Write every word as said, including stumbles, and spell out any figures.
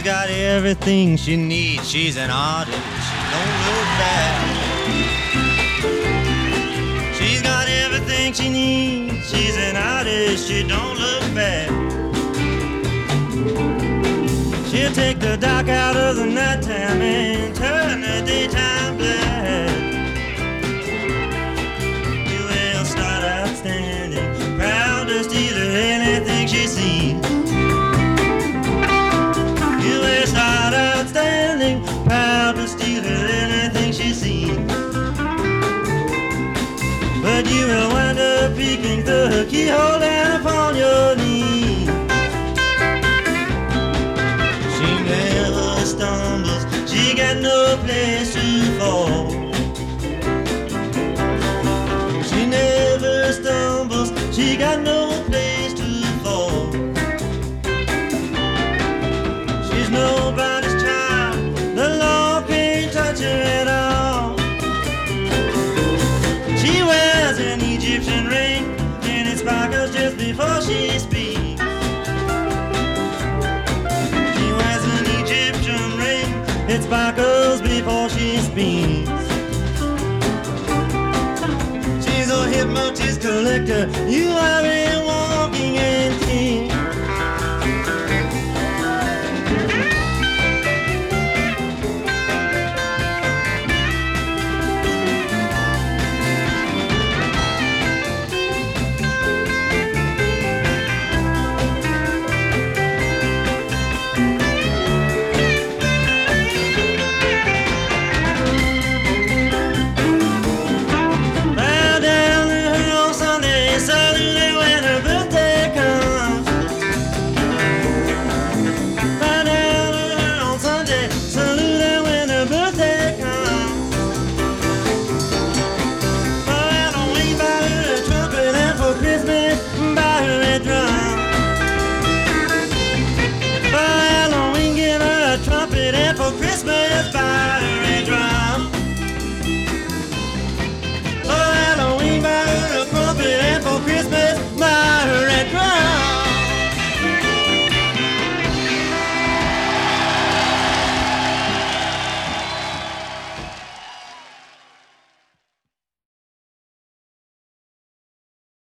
got everything she needs. She's an artist, she don't look bad. She's got everything she needs. She's an artist, she don't look bad. She'll take the dark out of the nighttime and turn the daytime black. You will start outstanding, proud to steal anything she sees. You will start outstanding, proud to steal anything she sees. But you will wind up peeking through her keyhole down upon your knee. She never stumbles, she got no place to fall. She never stumbles, she got no place to fall. She's nobody's child, the law can't touch her at all. She wears an Egyptian ring and it sparkles just before she speaks. She wears an Egyptian ring, it sparkles before she speaks. She's a hypnotist collector, you are a walking antique. For Christmas